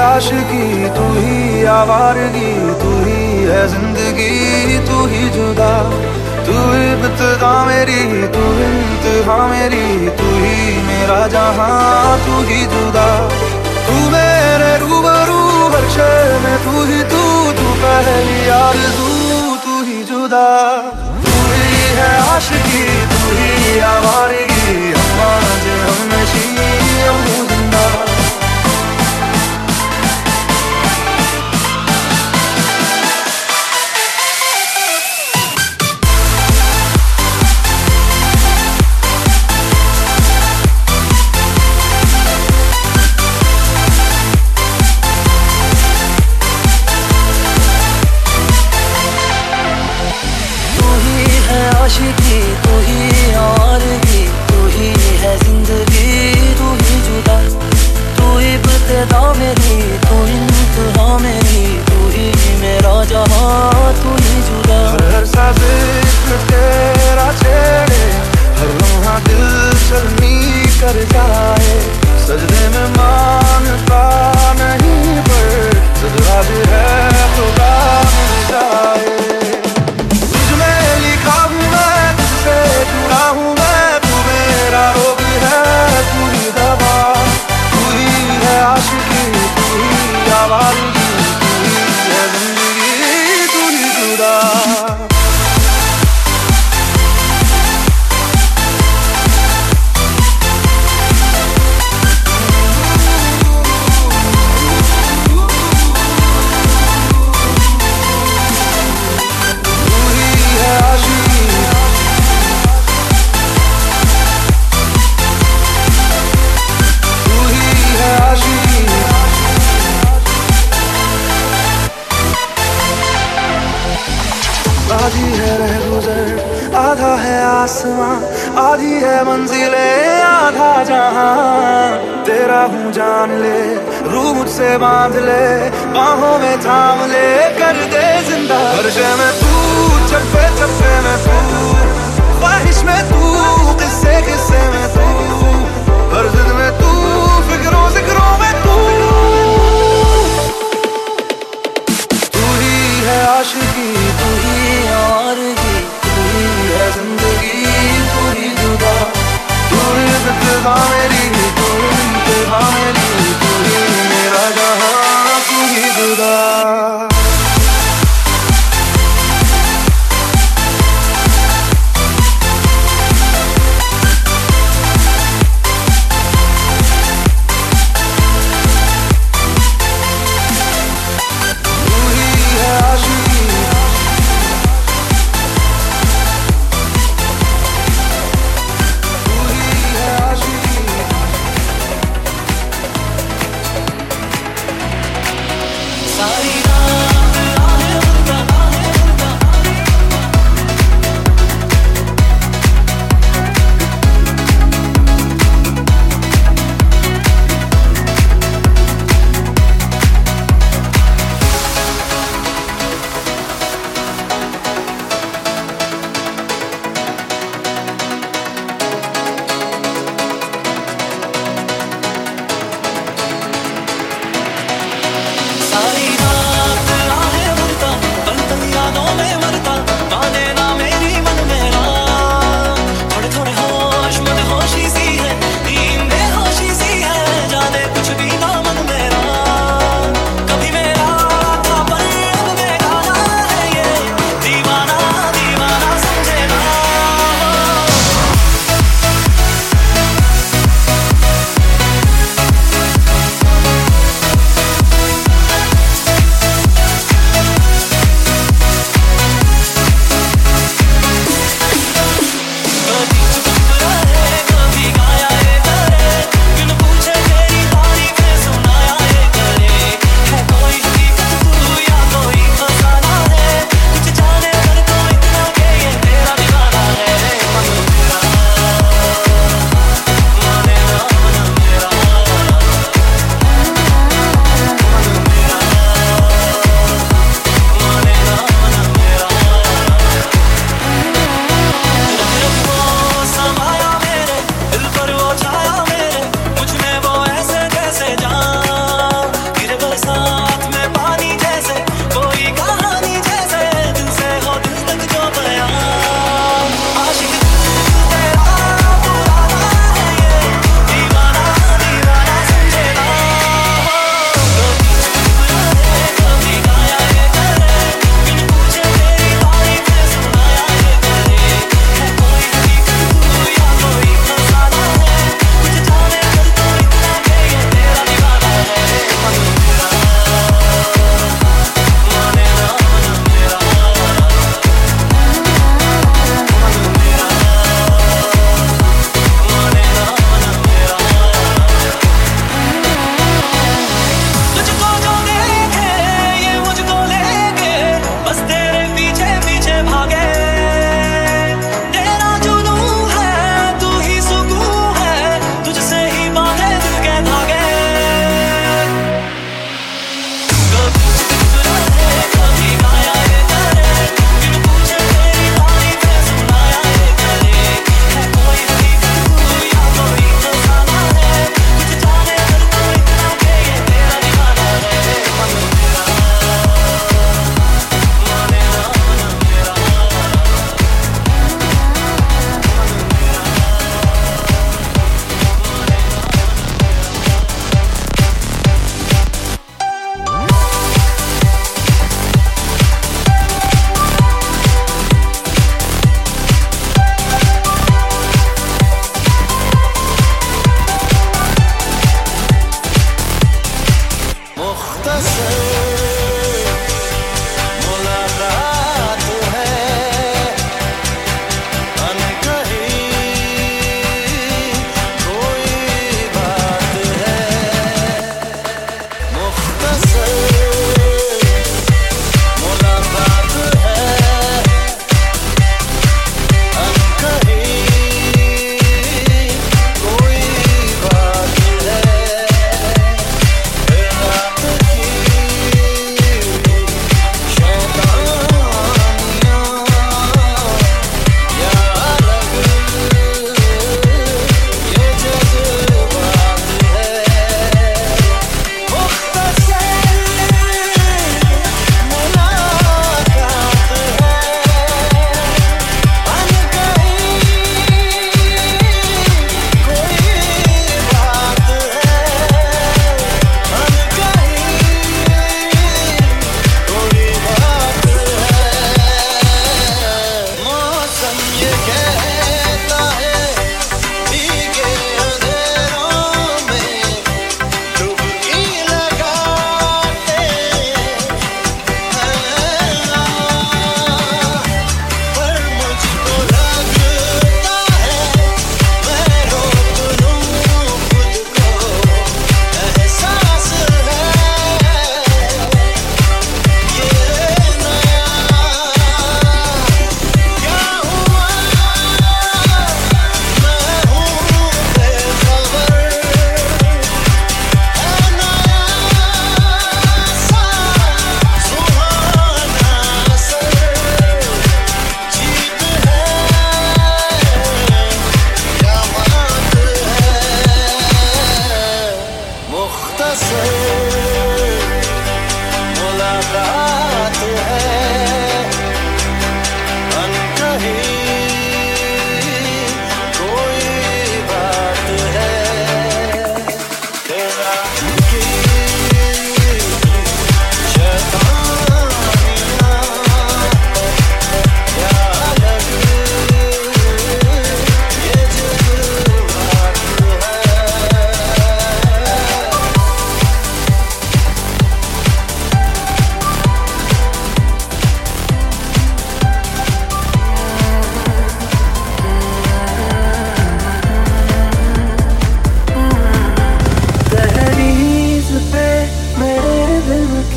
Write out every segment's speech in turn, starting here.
आशिकी, तू ही आवारगी, तू ही है जिंदगी, तू ही जुदा। तू इब्तिदा मेरी, तू इंतहा मेरी, तू ही मेरा जहां, तू ही जुदा। तू मेरे रूबरू हर शय में, तू ही तू पहली आरज़ू, तू ही जुदा। तू ही है आशिकी, तू ही आवारगी, हम आज हम नशी हम जिंदा। आशिकी, तू ही आवारगी, तू ही है जिंदगी, तू ही जुदा। तू इब्तिदा मेरी, तू इंतहा मेरी, तू ही मेरा जहां, तू ही जुदा। हर साज़िश तेरा छेड़े, हर लम्हा दिल चलनी कर जाए। सजदे में मानता नहीं पर सजदा भी है खुदा मिल जाए। जुड़ा हूँ मैं, तू मेरा रोग है, तू ही दवा। तू ही है आशिकी, तू ही आवारगी, तू ही है जिंदगी, तू ही जुदा। आधी है रहगुजर, आधा है आसमां, आधी है मंजिले, आधा जहां। तेरा हूँ जान ले, रूह मुझसे बांध ले, बाहों में थाम ले, कर दे जिंदा। हर शय में तू, चप्पे चप्पे में तू, ख्वाहिश में तू, किस्से किस्से में तू, हर जिद में तू, फिक्रों जिक्रों में तू। तू ही है आशिकी, तू ही आवारगी, तू ही है जिंदगी, तू ही जुदा। तू इब्तिदा मेरी, तू इंतहा मेरी, तू ही मेरा जहां, तू ही जुदा।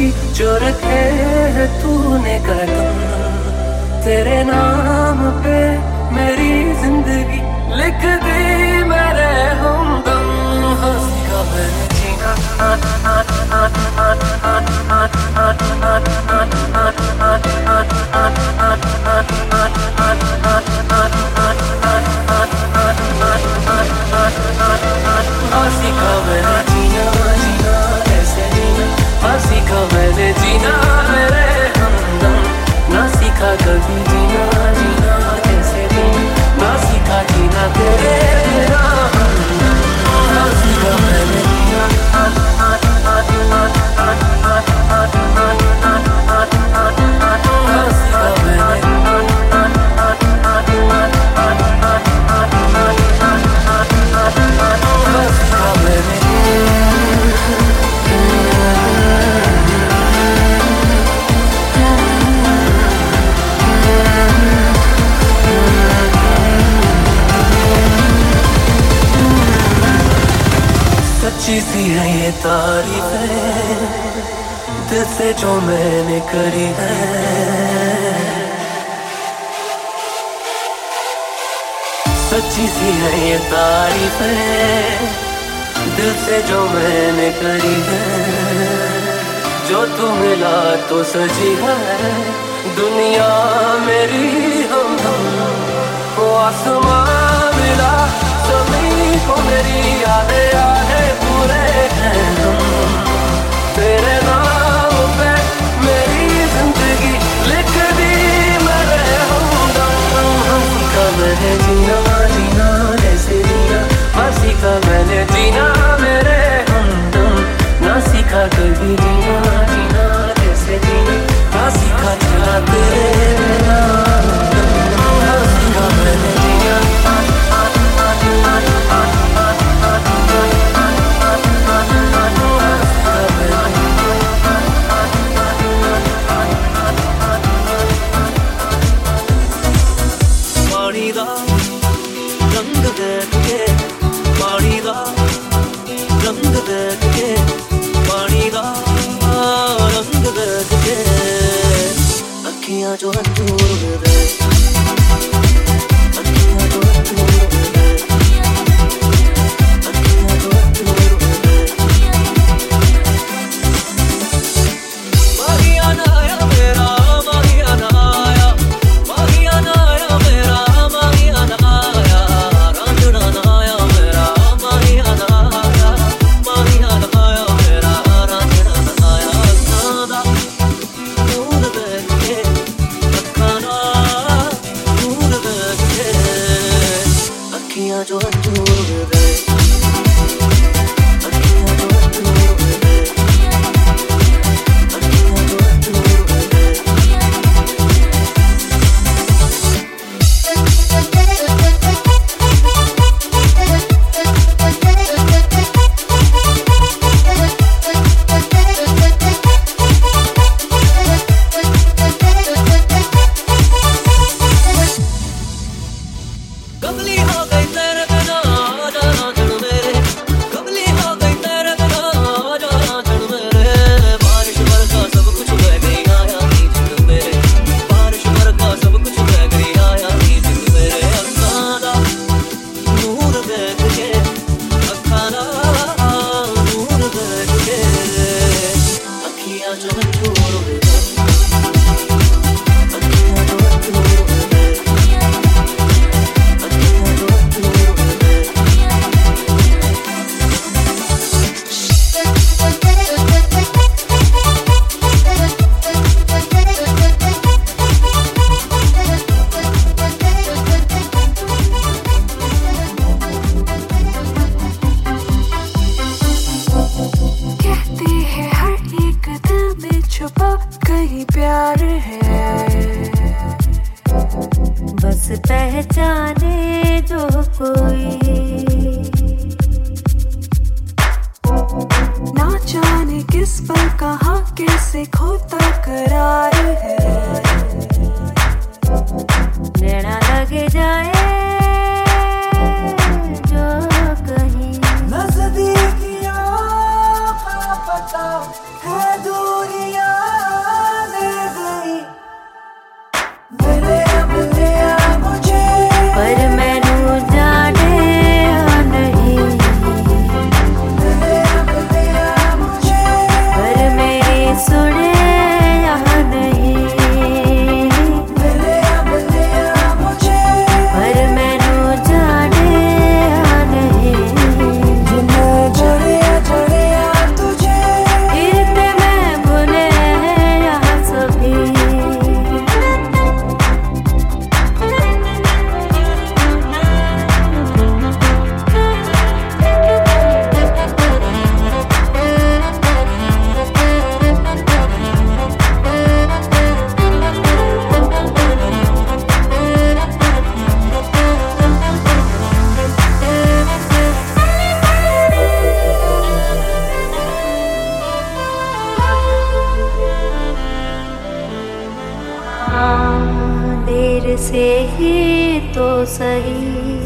की जो रखे है तूने कदम, तेरे नाम पे मेरी जिंदगी लिख दी मेरे हमदम। हंसी का मैंने जीना हंसी का मैंने जीना कैसे जीना, हंसी का मैंने जीना मेरे हमदम। ना सीखा कभी जीना कैसे जीना, ना सीखा जीना तेरे बिना हमदम। हंसी का मैंने जीना हंसी का मैंने सच्ची सी है ये तारीफें दिल से जो मैंने करी है, सच्ची सी है ये तारीफें दिल से जो मैंने करी है। जो तू मिला तो सजी है दुनिया मेरी हमदम। वो आसमां मिला ज़मीन को मेरी यादें पूरे हैं हम। तेरे नाम पे मेरी जिंदगी लिख दी मेरे हमदम। हंसी का मैंने जीना कैसे जीना, हंसी का मैंने जीना मेरे हमदम। ना सीखा कभी जीना कैसे जीना, ना सीखा जीना तेरे बिना हमदम। हंसी का मैंने जीना रंग देख के, पानी दा रंग देख के, पानी दा रंग देख के, अखियां जो हंजूर दे, अखियां जो हंजूर दे, अखियां जो हंजूर दे। माहिया ना आया मेरा, माहिया ना आया, माहिया ना आया मेरा, माहिया ना आया, रांझना ना आया मेरा, माहिया ना आया, माहिया ना आया मेरा, रांझना ना आया। सादा दूर देख के, अक्खां ना दूर देख के, अखियां जो हंजूर दे, अखियां जो हंजूर दे, अखियां जो हंजूर दे। कबली हो गई तेरे बिना आजा रांझण मेरे, कबली हो गई तेरे बिना आजा रांझण मेरे। बारिश बरखा सब कुछ बह गई आया नी जिंद मेरे, बारिश बरखा सब कुछ बह गई आया नी जिंद मेरे। अक्खां दा नूर देख के, अक्खां दा नूर देख के, अखियां जो हंजूर दे, अखियां जो हंजूर दे, अखियां जो हंजूर दे। कहते हैं हर एक दिल में छुपा कहीं प्यार है, बस पहचाने जो कोई, ना जाने किस पल कहाँ कैसे खोता करार है। नैना लग जाए जो कहीं, नजदीकियाँ का पता है दूरियाँ सुने या नहीं, मिले या मुझे, पर मैनू जाने या नहीं, जिन्हें जड़े या तुझे, फिर ते मैं भूले या सभी। देर से ही तो सही,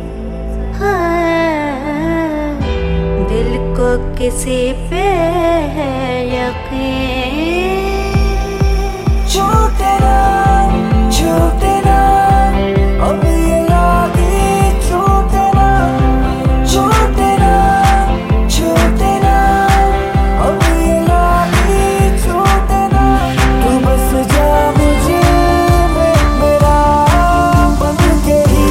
हाँ, दिल को किसी पे है यकीन, छूटे ना अब ये यादें, छूटे ना अब ये यादें, छूटे ना तू बस जा मुझे मेरा बन के ही,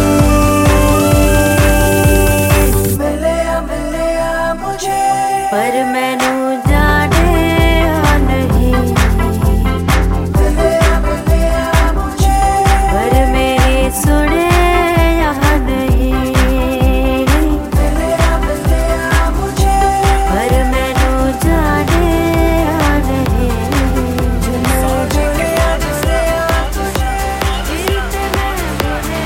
मिले या मुझे, पर मैनू जाने या नहीं, मिले या मुझे, पर मेरी सुने या नहीं, मिले या मुझे, पर मैनू जाने या नहीं, जिन्हें जड़े या तुझे, फिर ते मैं भूले।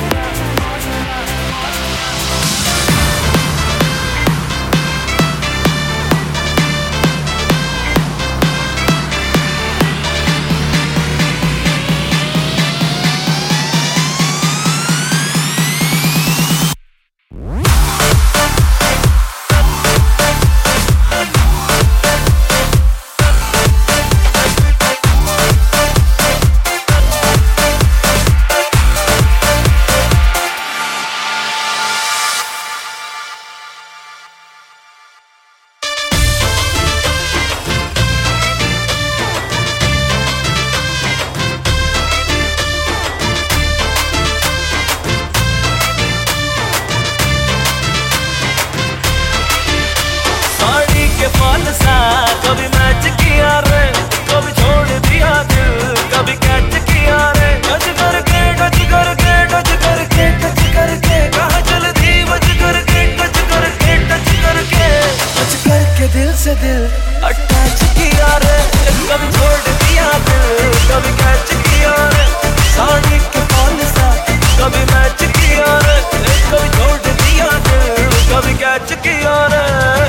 कभी मैच किया रे, कभी छोड़ दिया दिल, कभी कैच किया रे, टच करके कहाँ चल दी, बच करके दिल से दिल अटैच किया रे, कभी छोड़ दिया दिल, कभी कैच किया रे, साड़ी के फॉल सा कभी मैच किया रे, कभी छोड़ दिया दिल, कभी कैच किया रे।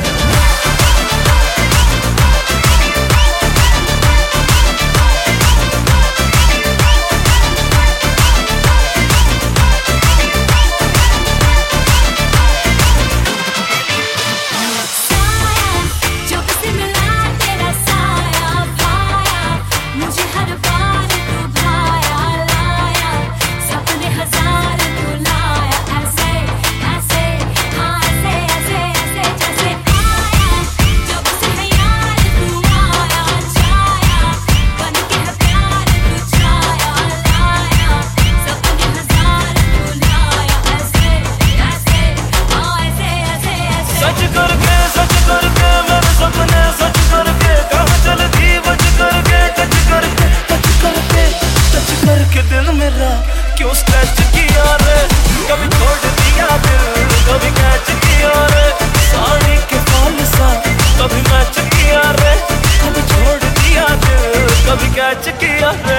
दिल मेरा क्यों स्क्रैच किया रे, कभी छोड़ दिया दिल, कभी कैच किया रे, साड़ी के फॉल सा कभी मैच किया रे, कभी छोड़ दिया दिल, कभी कैच किया रे।